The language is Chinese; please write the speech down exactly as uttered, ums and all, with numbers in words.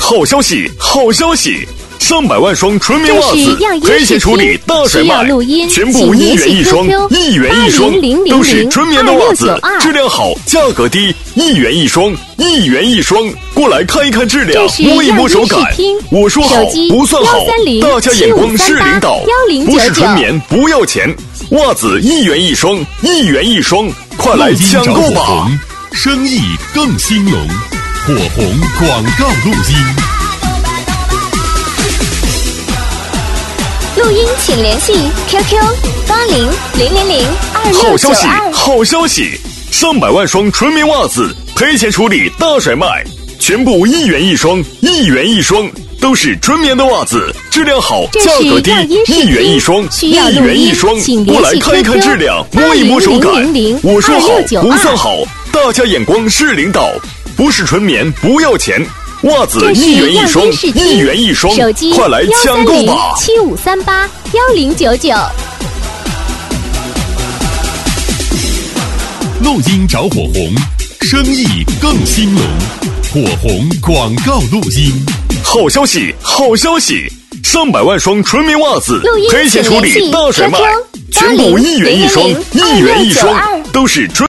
好消息，好消息！上百万双纯棉袜子，赔钱处理大甩卖，全部一元一双，一元一双，都是纯棉的袜子，质量好，价格低，一元一双，一元一双，过来看一看质量，摸一摸手感。我说好不算好，大家眼光是领导，不是纯棉不要钱，袜子一元一双，一元一双，快来抢购吧！ 生意更兴隆，火红广告录音。 录音请联系 Q Q 八零零零零二六九二。 好消息，好消息！上百万双纯棉袜子，赔钱处理大甩卖，全部一元一双，一元一双，都是纯棉的袜子，质量好，价格低，一元一双，一元一双，过来看一看质量，摸一摸手感。我说好不算好，大家眼光是领导，不是纯棉不要钱。袜子一元一双，一元一双，快来抢购吧！ 七五三八幺零九九。 录音找火红，生意更兴隆，火红广告录音。 好消息，好消息！上百万双纯棉袜子，赔钱处理大甩卖，全部一元一双，一元一双，都是纯。